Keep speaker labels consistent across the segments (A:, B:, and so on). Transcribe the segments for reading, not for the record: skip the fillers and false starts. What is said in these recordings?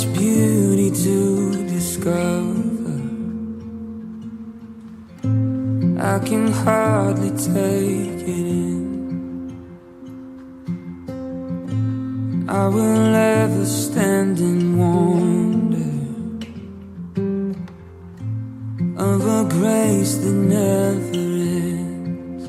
A: much beauty to discover. I can hardly take it in. I will ever stand in wonder of a grace that never ends.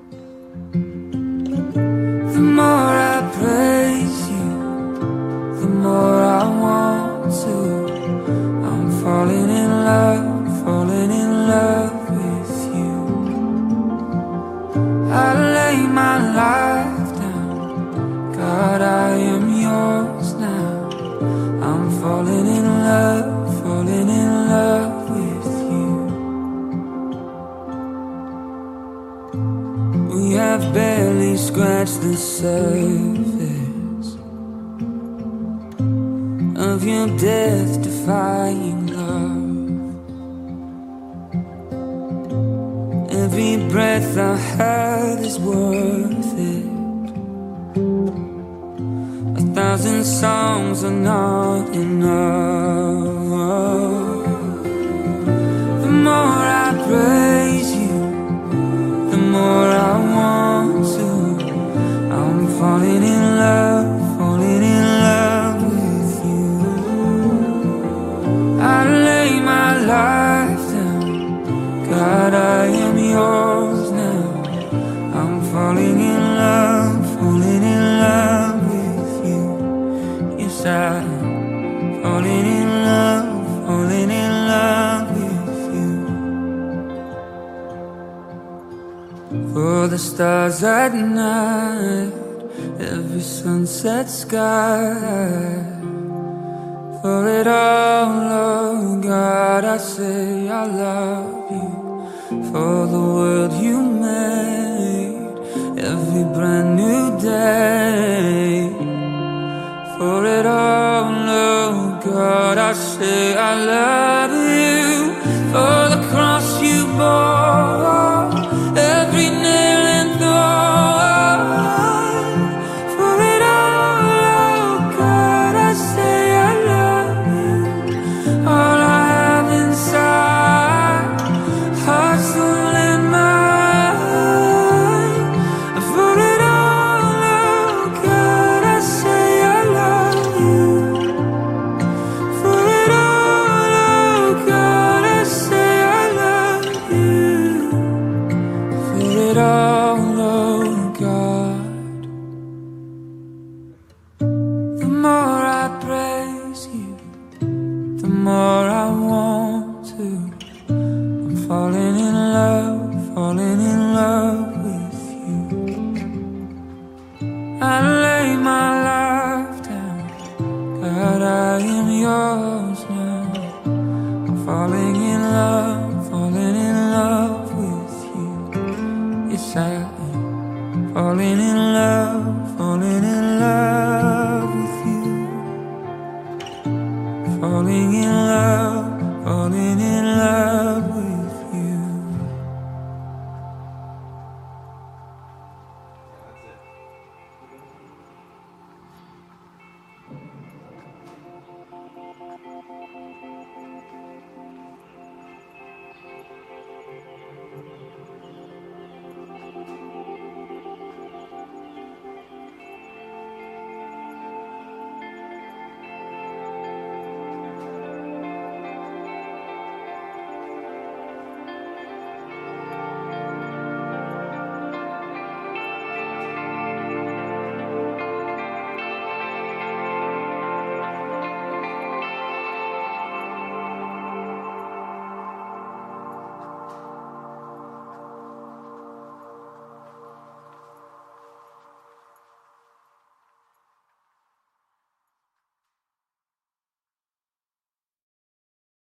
A: The more I praise you, the more I want to. I'm falling in love with you. I lay my life down, God, I am yours now. I'm falling in love with you. We have barely scratched the surface of your death-defying love. Every breath I have is worth it. 1,000 songs are not enough. The more I praise you, the more I want to. I'm falling in love with you. I lay my life down, God, I am yours now. I'm falling in love with you. Yes, I'm falling in love with you. For the stars at night, every sunset sky. For it all, oh God, I say I love you. For the world you made, every brand new day. For it all, oh God, I say I love you. For the cross you bore, every nail and thorn. For it all, oh God, I say I love you. All I have inside, heart, soul and mind. For it all, oh God, I say I love you. For it all, oh God, I say I love you. For it all, oh God. The more I praise you, the more I want to. I'm falling in love with you. I lay my life down, God, I am yours now. I'm falling in love with you. Yes, I am falling in love with you. Falling in love with you.